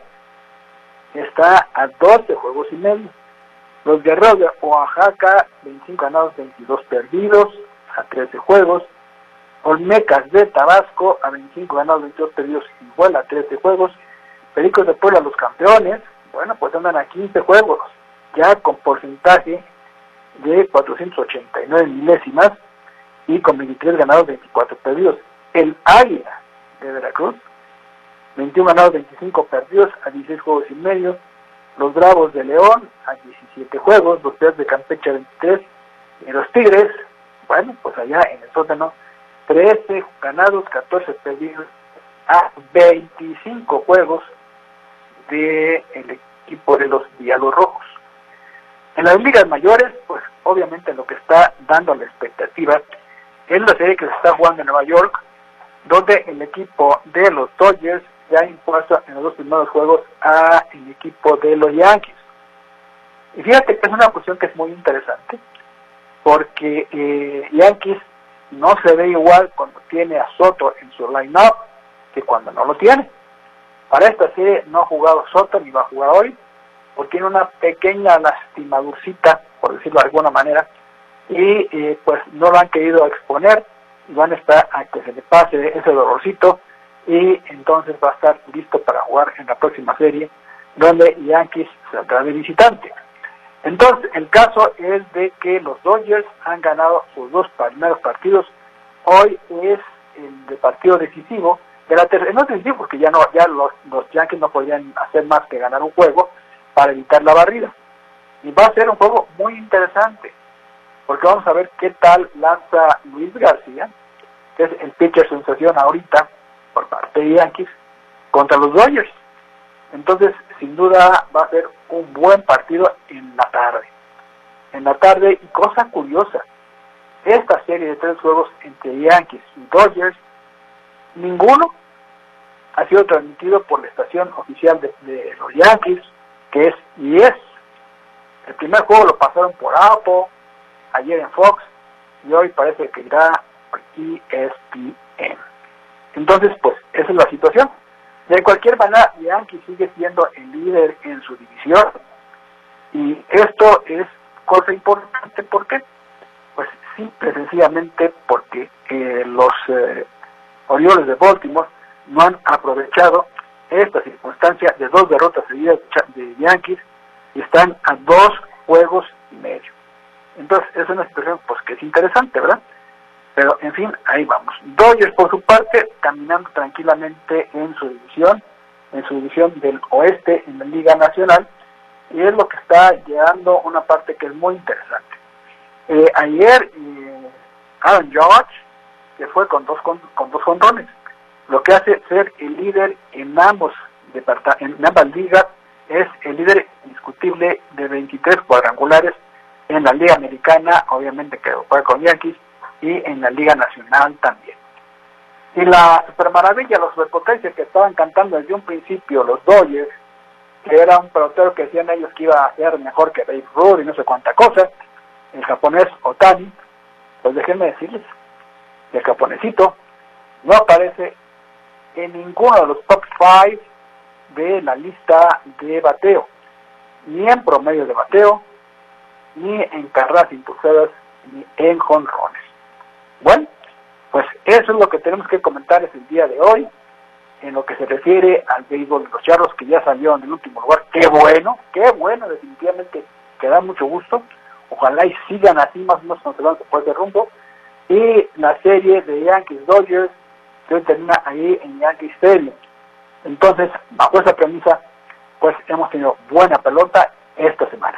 está a 12 juegos y medio. Los Guerreros de Oaxaca, 25 ganados, 22 perdidos, a 13 juegos. Olmecas de Tabasco, a 25 ganados, 22 perdidos, igual a 13 juegos. Pericos de Puebla, los campeones, bueno, pues andan a 15 juegos, ya con porcentaje de 489 milésimas y con 23 ganados, 24 perdidos. El Águila de Veracruz, 21 ganados, 25 perdidos, a 16 juegos y medio. Los Bravos de León, a 17 juegos. Los Tigres de Campeche, a 23. Y los Tigres, bueno, pues allá en el sótano, 13 ganados, 14 perdidos, a 25 juegos del equipo de los Diablos Rojos. En las ligas mayores, pues obviamente lo que está dando la expectativa es la serie que se está jugando en Nueva York, donde el equipo de los Dodgers ya ha impuesto en los dos primeros juegos a el equipo de los Yankees. Y fíjate que es una cuestión que es muy interesante, porque Yankees no se ve igual cuando tiene a Soto en su line-up que cuando no lo tiene. Para esta serie no ha jugado Soto ni va a jugar hoy, porque tiene una pequeña lastimadurcita, por decirlo de alguna manera, y pues no lo han querido exponer, y van a estar a que se le pase ese dolorcito, y entonces va a estar listo para jugar en la próxima serie, donde Yankees saldrá de visitante. Entonces, el caso es de que los Dodgers han ganado sus dos primeros partidos. Hoy es el de partido decisivo, de la tercera, no es decisivo porque ya los Yankees no podrían hacer más que ganar un juego para evitar la barrida. Y va a ser un juego muy interesante, porque vamos a ver qué tal lanza Luis García, que es el pitcher sensación ahorita por parte de Yankees, contra los Dodgers. Entonces, sin duda, va a ser un buen partido en la tarde. En la tarde, y cosa curiosa, esta serie de 3 juegos entre Yankees y Dodgers, ninguno ha sido transmitido por la estación oficial de los Yankees, que es ES. El primer juego lo pasaron por Apple, ayer en Fox, y hoy parece que irá por ESPN. Entonces, pues, esa es la situación. De cualquier manera, Yankees sigue siendo el líder en su división, y esto es cosa importante. ¿Por qué? Pues simple y sencillamente porque los Orioles de Baltimore no han aprovechado esta circunstancia de 2 derrotas seguidas de Yankees y están a 2 juegos y medio. Entonces, es una situación pues que es interesante, ¿verdad? Pero, en fin, ahí vamos. Dodgers, por su parte, caminando tranquilamente en su división del oeste en la Liga Nacional, y es lo que está llegando una parte que es muy interesante. Ayer, Aaron Judge, que fue con dos jonrones, lo que hace ser el líder en ambas ligas, es el líder indiscutible de 23 cuadrangulares en la Liga Americana, obviamente que fue con Yankees, y en la Liga Nacional también. Y la supermaravilla, los superpotencias que estaban cantando desde un principio los Dodgers, que era un pelotero que decían ellos que iba a ser mejor que Babe Ruth y no sé cuánta cosa, el japonés Otani, pues déjenme decirles, el japonesito no aparece en ninguno de los top 5 de la lista de bateo, ni en promedio de bateo, ni en carreras impulsadas, ni en jonrones. Bueno, pues eso es lo que tenemos que comentar el día de hoy en lo que se refiere al béisbol de los Charros, que ya salió en el último lugar. Qué bueno, definitivamente, que da mucho gusto. Ojalá y sigan así más o menos conservando por ese rumbo. Y la serie de Yankees-Dodgers que hoy termina ahí en Yankee Stadium. Entonces, bajo esa premisa, pues hemos tenido buena pelota esta semana.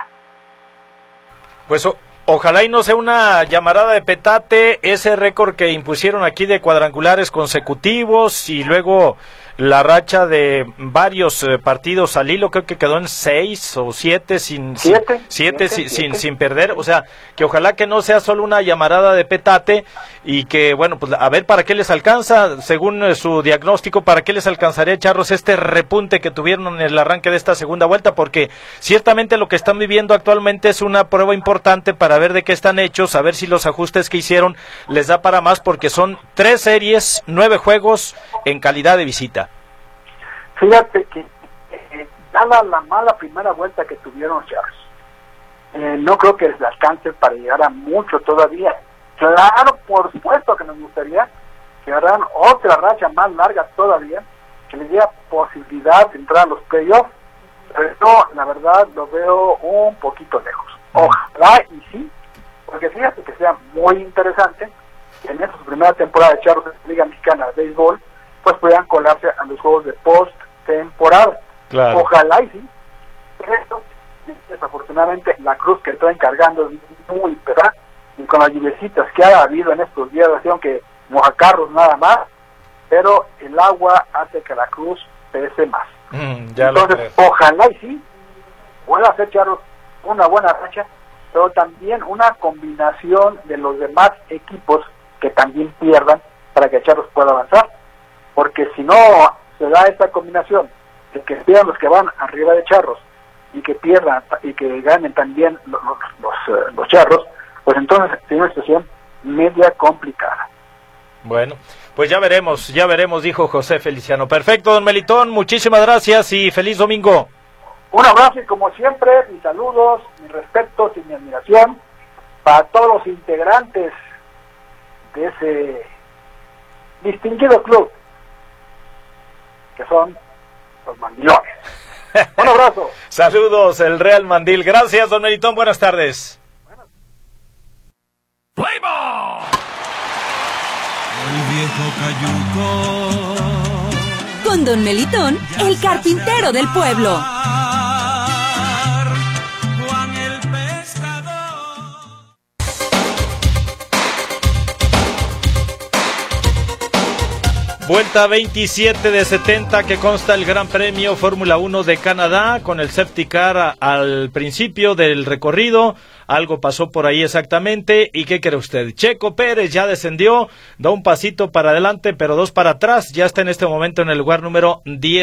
Pues ojalá y no sea una llamarada de petate ese récord que impusieron aquí de cuadrangulares consecutivos y luego la racha de varios partidos al hilo, creo que quedó en 6 o 7 sin perder, o sea, que ojalá que no sea solo una llamarada de petate y que, bueno, pues a ver para qué les alcanza, según su diagnóstico, para qué les alcanzaría, Charros, este repunte que tuvieron en el arranque de esta segunda vuelta, porque ciertamente lo que están viviendo actualmente es una prueba importante para para ver de qué están hechos, a ver si los ajustes que hicieron les da para más, porque son 3 series, 9 juegos en calidad de visita. Fíjate que dada la mala primera vuelta que tuvieron Charros, no creo que les alcance para llegar a mucho todavía. Claro, por supuesto que nos gustaría que agarraran otra racha más larga todavía, que les diera posibilidad de entrar a los playoffs, pero no, la verdad lo veo un poquito lejos. Ojalá y sí, porque fíjate que sea muy interesante que en esta primera temporada de Charros en la Liga Mexicana de Béisbol, pues puedan colarse a los juegos de post-temporada. Claro. Ojalá y sí, pero desafortunadamente la cruz que está encargando es muy pesada, y con las lluviecitas que ha habido en estos días, aunque mojacarros nada más, pero el agua hace que la cruz pese más. Entonces, ojalá y sí pueda hacer Charros una buena racha, pero también una combinación de los demás equipos que también pierdan para que Charros pueda avanzar, porque si no se da esta combinación de que pierdan los que van arriba de Charros y que pierdan y que ganen también los Charros, pues entonces tiene una situación media complicada. Bueno, pues ya veremos, dijo José Feliciano. Perfecto, don Melitón, muchísimas gracias y feliz domingo. Un abrazo y como siempre, mis saludos, mis respetos y mi admiración para todos los integrantes de ese distinguido club que son los Mandilones. Un abrazo. Saludos, el Real Mandil. Gracias, don Melitón, buenas tardes. Play ball. El viejo cayuco. Con don Melitón, el carpintero del pueblo. Juan el pescador. Vuelta 27 de 70 que consta el Gran Premio Fórmula 1 de Canadá, con el safety car al principio del recorrido. Algo pasó por ahí exactamente. ¿Y qué cree usted? Checo Pérez ya descendió, da un pasito para adelante, pero 2 para atrás. Ya está en este momento en el lugar número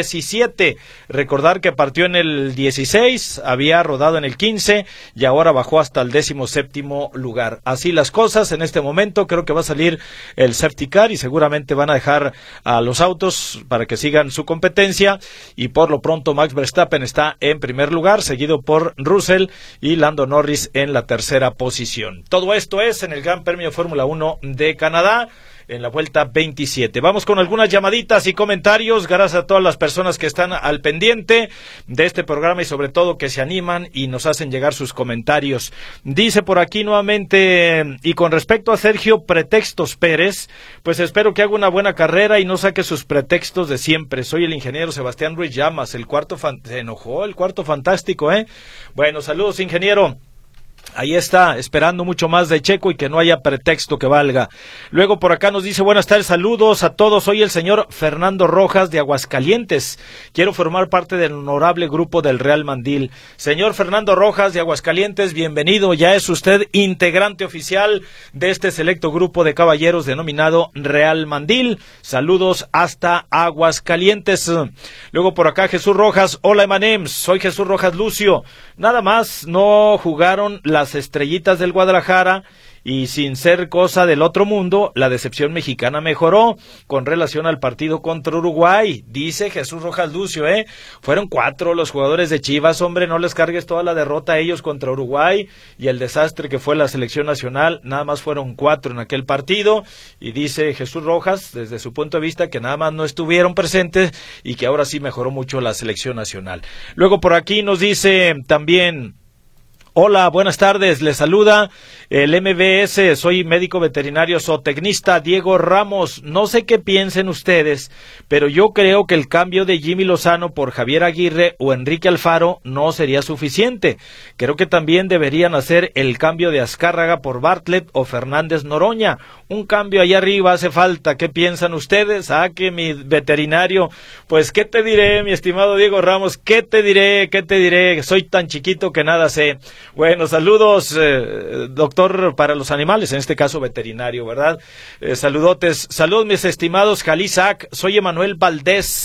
17. Recordar que partió en el 16, había rodado en el 15 y ahora bajó hasta el 17º lugar. Así las cosas en este momento. Creo que va a salir el safety car y seguramente van a dejar a los autos para que sigan su competencia. Y por lo pronto Max Verstappen está en primer lugar, seguido por Russell y Lando Norris en la tercera posición. Todo esto es en el Gran Premio Fórmula 1 de Canadá, en la vuelta 27. Vamos con algunas llamaditas y comentarios. Gracias a todas las personas que están al pendiente de este programa y sobre todo que se animan y nos hacen llegar sus comentarios. Dice por aquí nuevamente, y con respecto a Sergio Pretextos Pérez, pues espero que haga una buena carrera y no saque sus pretextos de siempre. Soy el ingeniero Sebastián Ruiz Llamas, se enojó el cuarto fantástico, Bueno, saludos, ingeniero. Ahí está, esperando mucho más de Checo y que no haya pretexto que valga. Luego por acá nos dice, buenas tardes, saludos a todos. Soy el señor Fernando Rojas de Aguascalientes. Quiero formar parte del honorable grupo del Real Mandil. Señor Fernando Rojas de Aguascalientes, bienvenido. Ya es usted integrante oficial de este selecto grupo de caballeros denominado Real Mandil. Saludos hasta Aguascalientes. Luego por acá Jesús Rojas, hola Emanems, soy Jesús Rojas Lucio. Nada más, no jugaron las Estrellitas del Guadalajara y sin ser cosa del otro mundo, la decepción mexicana mejoró con relación al partido contra Uruguay, dice Jesús Rojas Lucio, Fueron 4 los jugadores de Chivas, hombre, no les cargues toda la derrota a ellos contra Uruguay y el desastre que fue la selección nacional, nada más fueron 4 en aquel partido, y dice Jesús Rojas, desde su punto de vista, que nada más no estuvieron presentes y que ahora sí mejoró mucho la selección nacional. Luego por aquí nos dice también, hola, buenas tardes, les saluda el MBS, soy médico veterinario zootecnista Diego Ramos. No sé qué piensen ustedes, pero yo creo que el cambio de Jimmy Lozano por Javier Aguirre o Enrique Alfaro no sería suficiente. Creo que también deberían hacer el cambio de Azcárraga por Bartlett o Fernández Noroña. Un cambio allá arriba hace falta. ¿Qué piensan ustedes? Que mi veterinario, pues qué te diré, mi estimado Diego Ramos, qué te diré, soy tan chiquito que nada sé. Bueno, saludos, doctor para los animales, en este caso veterinario, ¿verdad? Saludotes, saludos mis estimados Jalisac, soy Emanuel Valdés.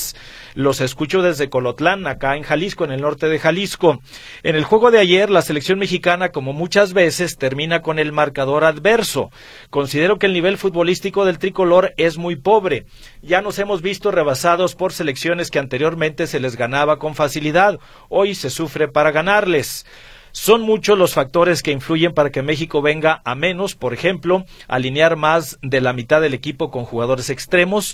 Los escucho desde Colotlán, acá en Jalisco, en el norte de Jalisco. En el juego de ayer, la selección mexicana, como muchas veces, termina con el marcador adverso. Considero que el nivel futbolístico del tricolor es muy pobre. Ya nos hemos visto rebasados por selecciones que anteriormente se les ganaba con facilidad. Hoy se sufre para ganarles. Son muchos los factores que influyen para que México venga a menos, por ejemplo, alinear más de la mitad del equipo con jugadores extremos,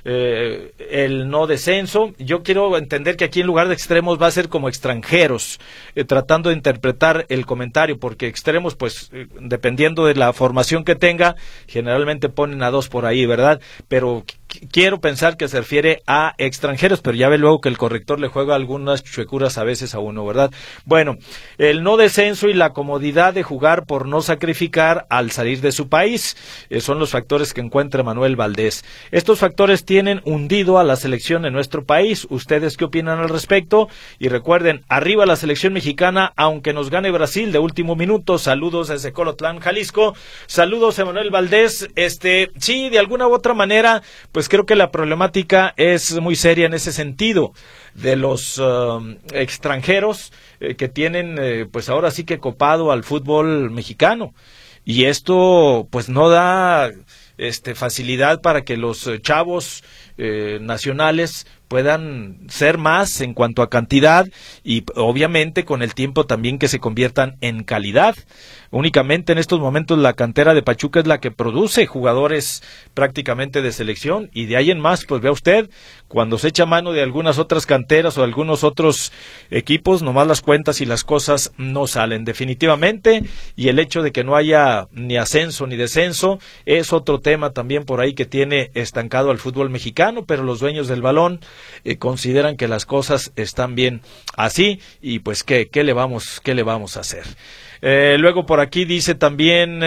el no descenso. Yo quiero entender que aquí en lugar de extremos va a ser como extranjeros, tratando de interpretar el comentario, porque extremos, pues, dependiendo de la formación que tenga, generalmente ponen a 2 por ahí, ¿verdad? Pero quiero pensar que se refiere a extranjeros, pero ya ve luego que el corrector le juega algunas chuecuras a veces a uno, ¿verdad? Bueno, el no descenso y la comodidad de jugar por no sacrificar al salir de su país, son los factores que encuentra Manuel Valdés. Estos factores tienen hundido a la selección en nuestro país. ¿Ustedes qué opinan al respecto? Y recuerden, arriba la selección mexicana, aunque nos gane Brasil de último minuto. Saludos desde Colotlán, Jalisco. Saludos a Manuel Valdés. Sí, de alguna u otra manera, pues creo que la problemática es muy seria en ese sentido de los extranjeros que tienen, pues ahora sí que copado al fútbol mexicano. Y esto, pues no da facilidad para que los chavos nacionales puedan ser más en cuanto a cantidad y obviamente con el tiempo también que se conviertan en calidad. Únicamente en estos momentos la cantera de Pachuca es la que produce jugadores prácticamente de selección, y de ahí en más, pues vea usted, cuando se echa mano de algunas otras canteras o algunos otros equipos, nomás las cuentas y las cosas no salen definitivamente, y el hecho de que no haya ni ascenso ni descenso es otro tema también por ahí que tiene estancado al fútbol mexicano, pero los dueños del balón consideran que las cosas están bien así, y pues ¿qué le vamos a hacer? Luego por aquí dice también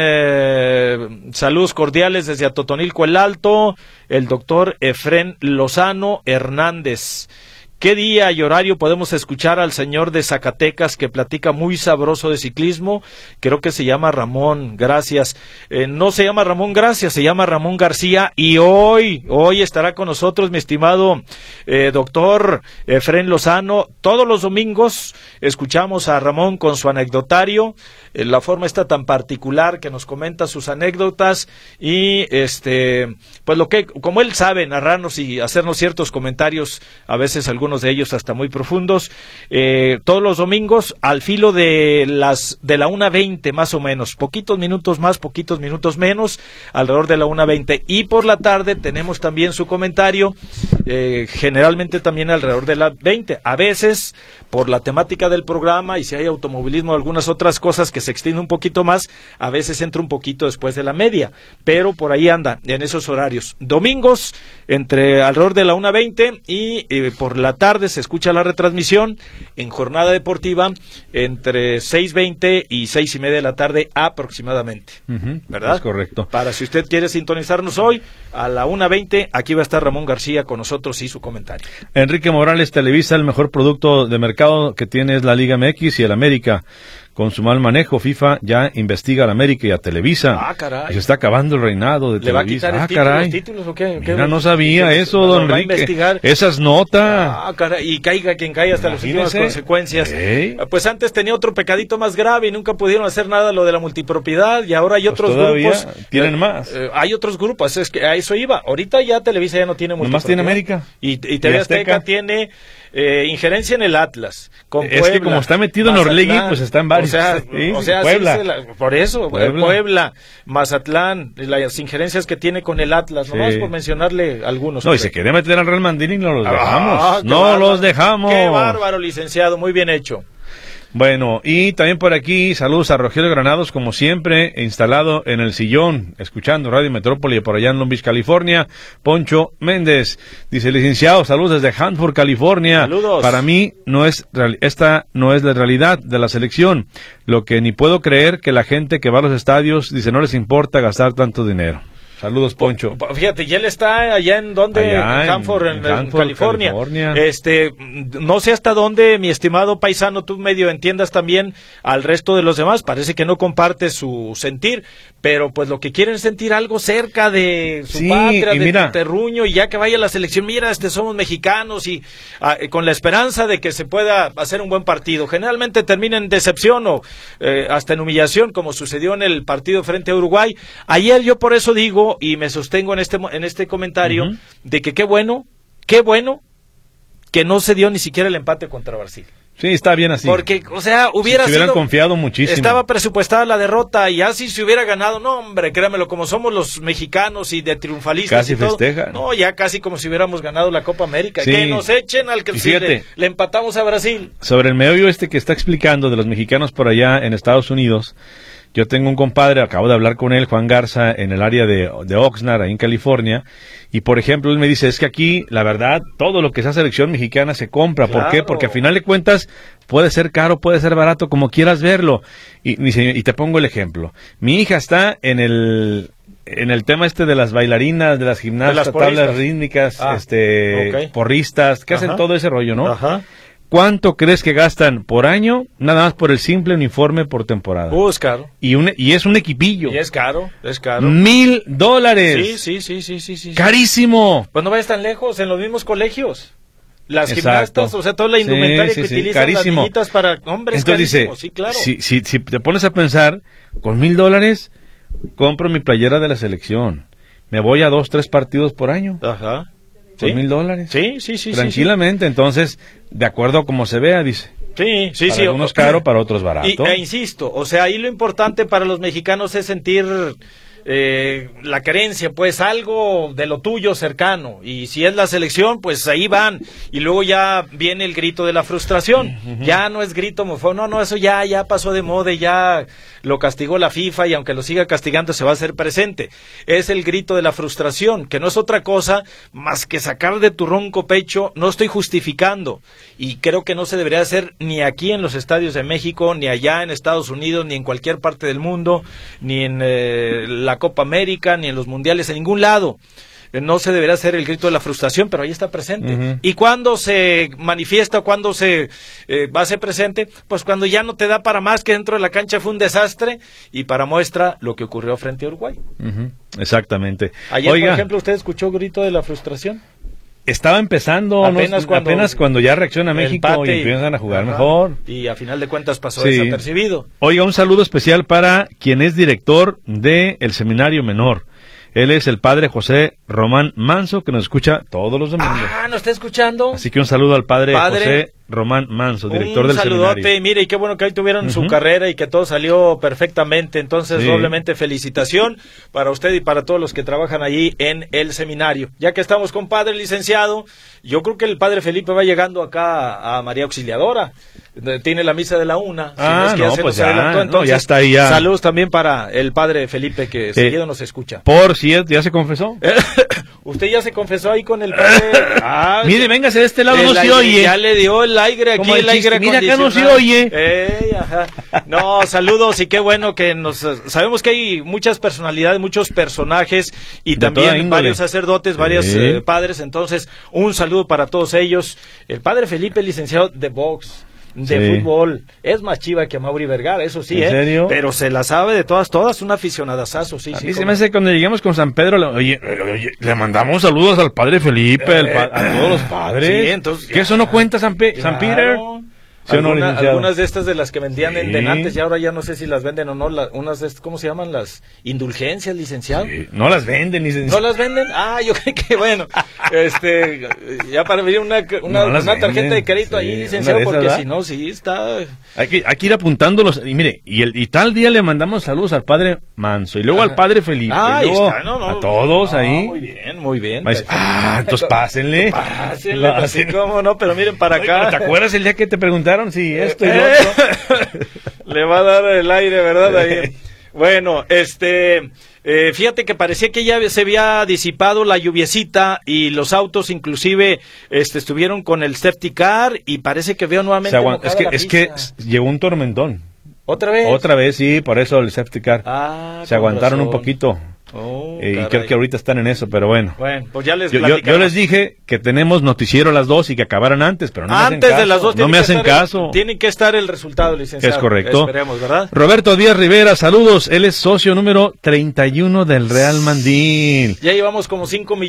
saludos cordiales desde Atotonilco el Alto, el doctor Efrén Lozano Hernández. ¿Qué día y horario podemos escuchar al señor de Zacatecas que platica muy sabroso de ciclismo? Creo que se llama Ramón, gracias. No se llama Ramón Gracias, se llama Ramón García, y hoy estará con nosotros mi estimado doctor Efrén Lozano. Todos los domingos escuchamos a Ramón con su anecdotario, la forma está tan particular que nos comenta sus anécdotas y pues como él sabe narrarnos y hacernos ciertos comentarios, a veces algunos de ellos hasta muy profundos, todos los domingos al filo de la 1:20 más o menos, poquitos minutos más, poquitos minutos menos, alrededor de la 1:20, y por la tarde tenemos también su comentario, generalmente también alrededor de la 20, a veces por la temática del programa y si hay automovilismo o algunas otras cosas que se extiende un poquito más, a veces entra un poquito después de la media, pero por ahí anda en esos horarios. Domingos entre alrededor de la 1:20 y por la tarde se escucha la retransmisión en jornada deportiva entre 6:20 y 6:30 de la tarde aproximadamente, ¿verdad? Es correcto. Para si usted quiere sintonizarnos hoy a la 1:20, aquí va a estar Ramón García con nosotros y su comentario. Enrique Morales, Televisa, el mejor producto de mercado que tiene es la Liga MX y el América. Con su mal manejo, FIFA ya investiga a la América y a Televisa. Ah, caray. Y se está acabando el reinado de Televisa. ¿Le va a quitar los títulos o qué? Mira, no sabía eso, don Enrique. Esa es nota. Ah, caray. Y caiga quien caiga hasta las últimas consecuencias. Pues antes tenía otro pecadito más grave y nunca pudieron hacer nada lo de la multipropiedad, y ahora hay otros grupos. Tienen más. Hay otros grupos, es que a eso iba. Ahorita ya Televisa ya no tiene multipropiedad. Nomás tiene América. Y TV Azteca tiene injerencia en el Atlas, con es Puebla, que como está metido en Orlegui, pues está en varios. O sea Puebla. Por eso, Puebla, Mazatlán, las injerencias que tiene con el Atlas, nomás por mencionarle algunos. No, y se quiere meter al Real Madrid y no los dejamos. Los dejamos. Qué bárbaro, licenciado, muy bien hecho. Bueno, y también por aquí, saludos a Rogelio Granados, como siempre, instalado en el sillón, escuchando Radio Metrópoli por allá en Long Beach, California. Poncho Méndez dice: licenciado, saludos desde Hanford, California. Saludos. Para mí, esta no es la realidad de la selección. Lo que ni puedo creer que la gente que va a los estadios dice no les importa gastar tanto dinero. Saludos, Poncho. Fíjate, ya él está allá en donde, en Hanford, en California. No sé hasta dónde, mi estimado paisano, tú medio entiendas también al resto de los demás. Parece que no comparte su sentir, pero pues lo que quieren es sentir algo cerca de su patria, de su terruño, y ya que vaya a la selección, mira, somos mexicanos, y con la esperanza de que se pueda hacer un buen partido. Generalmente termina en decepción o hasta en humillación, como sucedió en el partido frente a Uruguay. Ayer yo por eso digo, y me sostengo en este comentario, de que qué bueno que no se dio ni siquiera el empate contra Brasil. Sí, está bien así. Porque, o sea, hubieran confiado muchísimo. Estaba presupuestada la derrota, y así se hubiera ganado, no hombre, créamelo, como somos los mexicanos y de triunfalistas casi y todo. Festejan. No, ya casi como si hubiéramos ganado la Copa América. Sí. Que nos echen al que le empatamos a Brasil. Sobre el meollo que está explicando de los mexicanos por allá en Estados Unidos, yo tengo un compadre, acabo de hablar con él, Juan Garza, en el área de Oxnard, ahí en California, y por ejemplo, él me dice, es que aquí, la verdad, todo lo que sea selección mexicana se compra. Claro. ¿Por qué? Porque a final de cuentas, puede ser caro, puede ser barato, como quieras verlo. Y te pongo el ejemplo. Mi hija está en el tema de las bailarinas, de las gimnastas, tablas rítmicas, porristas, que hacen todo ese rollo, ¿no? Ajá. ¿Cuánto crees que gastan por año? Nada más por el simple uniforme por temporada. Es caro. Y es un equipillo. Y es caro. $1,000. Sí. ¡Carísimo! Pues no vayas tan lejos, en los mismos colegios. Las gimnastas, o sea, toda la indumentaria que utilizan carísimo. Las niñitas para hombres. Entonces carísimo. dice, Sí, claro. si te pones a pensar, con $1,000 compro mi playera de la selección. Me voy a 2-3 partidos por año. Ajá. ¿Por $1,000? Sí. Tranquilamente, entonces, de acuerdo a como se vea, dice. Sí. Para algunos caro, para otros barato. Insisto, o sea, ahí lo importante para los mexicanos es sentir la carencia, pues algo de lo tuyo cercano, y si es la selección, pues ahí van, y luego ya viene el grito de la frustración. Ya no es grito homofóbico, no, eso ya pasó de moda, y ya lo castigó la FIFA, y aunque lo siga castigando se va a hacer presente. Es el grito de la frustración, que no es otra cosa más que sacar de tu ronco pecho. No estoy justificando, y creo que no se debería hacer ni aquí en los estadios de México, ni allá en Estados Unidos, ni en cualquier parte del mundo, ni en la Copa América, ni en los mundiales, en ningún lado. No se deberá hacer el grito de la frustración, pero ahí está presente. Y cuando se manifiesta, cuando se va a ser presente, pues cuando ya no te da para más, que dentro de la cancha fue un desastre, y para muestra lo que ocurrió frente a Uruguay. Exactamente. Ayer, por ejemplo, ¿usted escuchó grito de la frustración? Estaba empezando, apenas cuando ya reacciona México y empiezan a jugar mejor. Y a final de cuentas pasó desapercibido. Oiga, un saludo especial para quien es director del Seminario Menor. Él es el padre José Román Manso, que nos escucha todos los domingos. ¿Nos está escuchando? Así que un saludo al padre José Román Manso, director del seminario. Un saludote, mire, y qué bueno que ahí tuvieron su carrera y que todo salió perfectamente. Entonces, doblemente felicitación para usted y para todos los que trabajan allí en el seminario. Ya que estamos con padre licenciado, yo creo que el padre Felipe va llegando acá a María Auxiliadora. Tiene la misa de la 1. Ya está ahí ya. Saludos también para el padre Felipe, que seguido nos escucha. Por cierto, ¿ya se confesó? Usted ya se confesó ahí con el padre. Mire, véngase de este lado, no se oye. Ya le dio el aire aquí, el aire mira, acá no se oye. No, saludos, y qué bueno que sabemos que hay muchas personalidades, muchos personajes, y también varios sacerdotes, varios padres. Entonces, un saludo para todos ellos. El padre Felipe, licenciado de box, de fútbol, es más chiva que Mauri Vergara, eso sí, ¿En serio? Pero se la sabe de todas, un aficionadazazo, sí. A mí se me hace que cuando lleguemos con San Pedro, le mandamos saludos al padre Felipe, a todos los padres. Sí, entonces, ¿que eso no cuenta San Peter? ¿Sí algunas de estas de las que vendían en antes, y ahora ya no sé si las venden o no, unas de estas, ¿cómo se llaman? Las indulgencias, licenciado. Sí, no las venden, licenciado. ¿No las venden? Yo creo que bueno, ya para venir una tarjeta de crédito ahí, licenciado, porque si no, está... Hay que ir apuntándolos, y mire, y tal día le mandamos saludos al padre Manso, y luego al padre Felipe, y luego a todos ahí. Muy bien. Entonces pásenle. Pásenle, así como no, pero miren para acá. ¿Te acuerdas el día que te preguntaron si esto y lo otro? Le va a dar el aire, ¿verdad? Ahí. Bueno, fíjate que parecía que ya se había disipado la lluviecita, y los autos inclusive estuvieron con el safety car, y parece que veo nuevamente es que llegó un tormentón. ¿Otra vez? Otra vez, sí, por eso el safety car. Se aguantaron un poquito. Y creo que ahorita están en eso, pero bueno. Bueno, pues ya les yo les dije que tenemos noticiero a las 2 y que acabaran antes, pero no me hacen caso. Antes de las 2 no me hacen caso. Tiene que estar el resultado, licenciado. Es correcto. Esperemos, ¿verdad? Roberto Díaz Rivera, saludos. Él es socio número 31 del Real Mandil. Ya llevamos como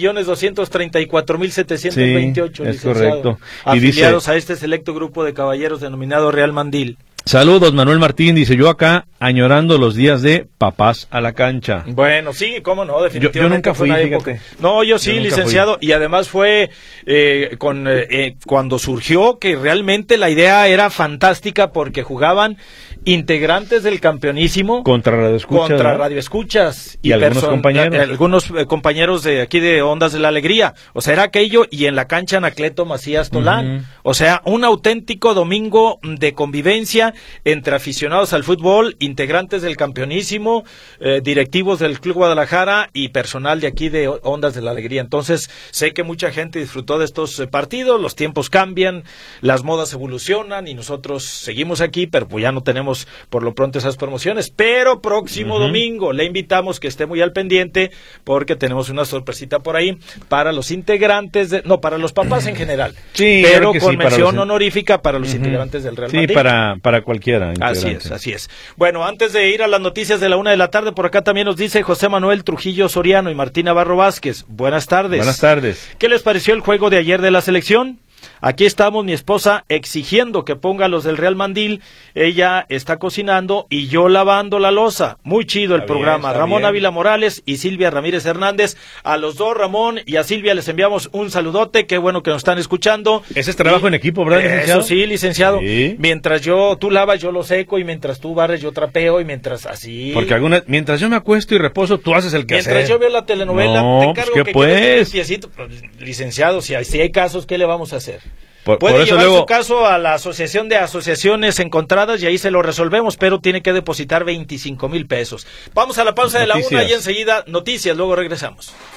5.234.728, sí, es correcto. Afiliados a este selecto grupo de caballeros denominado Real Mandil. Saludos, Manuel Martín, dice, yo acá añorando los días de papás a la cancha. Bueno, sí, cómo no, definitivamente. Yo nunca fui, fíjate. No, yo sí, licenciado, y además fue cuando surgió que realmente la idea era fantástica porque jugaban integrantes del campeonísimo contra radioescuchas y algunos compañeros de aquí de Ondas de la Alegría. O sea, era aquello y en la cancha Anacleto Macías Tolán. O sea, un auténtico domingo de convivencia entre aficionados al fútbol, integrantes del campeonísimo, directivos del Club Guadalajara y personal de aquí de Ondas de la Alegría. Entonces, sé que mucha gente disfrutó de estos partidos, los tiempos cambian, las modas evolucionan y nosotros seguimos aquí, pero pues ya no tenemos por lo pronto esas promociones, pero próximo domingo le invitamos que esté muy al pendiente porque tenemos una sorpresita por ahí para los integrantes, para los papás en general, sí, pero con mención honorífica para los integrantes del Real Madrid. Sí, para cualquiera. Así es. Bueno, antes de ir a las noticias de la 1:00 p.m, por acá también nos dice José Manuel Trujillo Soriano y Martín Navarro Vázquez. Buenas tardes. Buenas tardes. ¿Qué les pareció el juego de ayer de la selección? Aquí estamos, mi esposa exigiendo que ponga los del Real Mandil, ella está cocinando y yo lavando la loza. Muy chido el programa. Ramón Ávila Morales y Silvia Ramírez Hernández. A los dos, Ramón y a Silvia, les enviamos un saludote. Qué bueno que nos están escuchando. Ese es trabajo en equipo, ¿verdad, licenciado? Eso sí, licenciado. Sí. Mientras tú lavas, yo lo seco, y mientras tú barres, yo trapeo, y mientras así. Porque mientras yo me acuesto y reposo, tú haces el quehacer. Mientras yo veo la telenovela, no, te encargo pues, que pues. Piecito. Licenciado, si hay casos, ¿qué le vamos a hacer? Puede por eso llevar luego su caso a la Asociación de Asociaciones Encontradas y ahí se lo resolvemos, pero tiene que depositar 25,000 pesos. Vamos a la pausa de la 1:00 y enseguida noticias, luego regresamos.